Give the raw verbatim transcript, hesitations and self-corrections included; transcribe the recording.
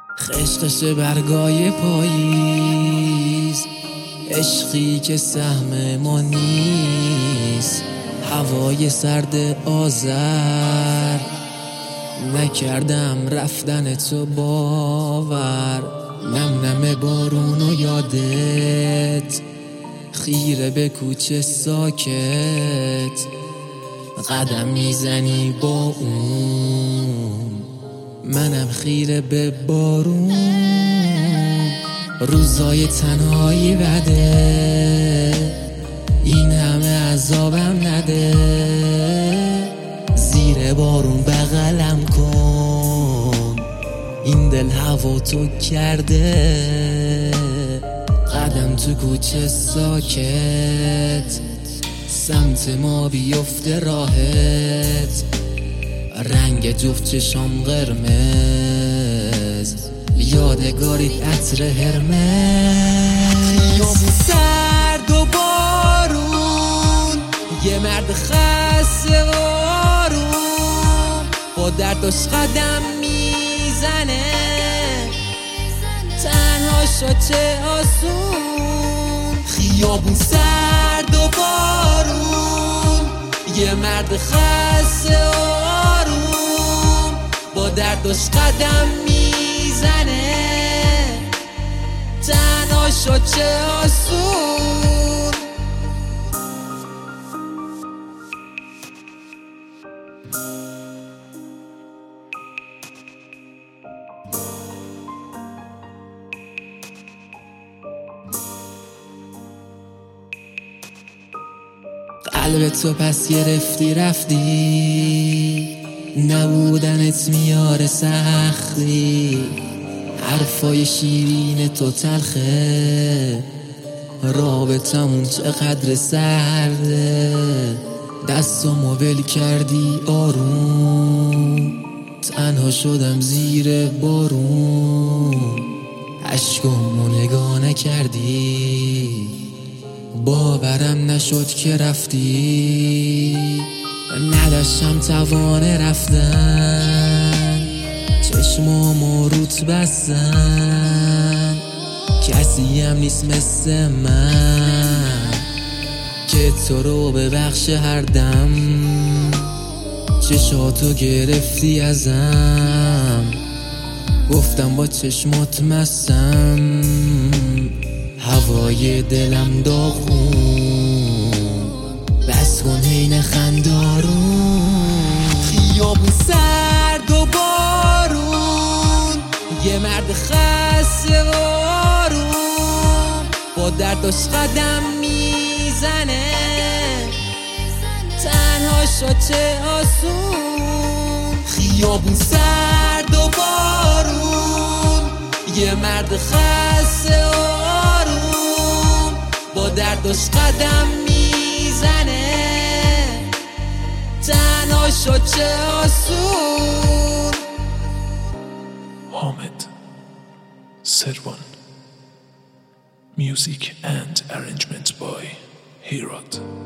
خشخش برگای پاییز، عشقی که سهم ما نیست. هوای سرد آذر، نکردم رفتن تو باور. نم نم بارون و یادت، خیره به کوچه ساکت. قدم میزنی با اون، منم خیره به بارون. روزای تنهایی بده، این همه عذابم نده. زیر بارون بغلم کن، این دل هوا تو کرده. قدم تو کوچه ساکت، سمت ما بیفته راحت. رنگ جفت چشام قرمز، یادگاری عطر هرمز. سرد و بارون، یه مرد خسته و آروم، با درداش قدم میزنه. تنها شد چه آسون، خیابون سرد و بارون. یه مرد خسته و آروم، با درداش قدم میزنه. تنها شد چه آسون. قلب تو پس گرفتی رفتی، نبودنت میاره سختی. حرفای شیرین تو تلخه، رابطمون چقدر سرده. دستامو ول کردی آروم، تنها شدم زیر بارون. عشقامو نگاه نکردی، باورم نشد که رفتی. نداشتم توان رفتن، چشمامو روت بستن. کسی هم نیست مثل من که تو رو ببخش هر دم. چشاتو گرفتی ازم، گفتم با چشمات مستم. هوای دلم داغون، بس کن حین خندارون. خیابون سرد و بارون، یه مرد خسته و آروم، با درداش قدم میزنه. تنها شد چه آسون، خیابون سرد و بارون. یه مرد خسته و آروم، با درداش قدم میزنه. تنها شد چه آسون. حامد سروان. Music and arrangement by Hirad.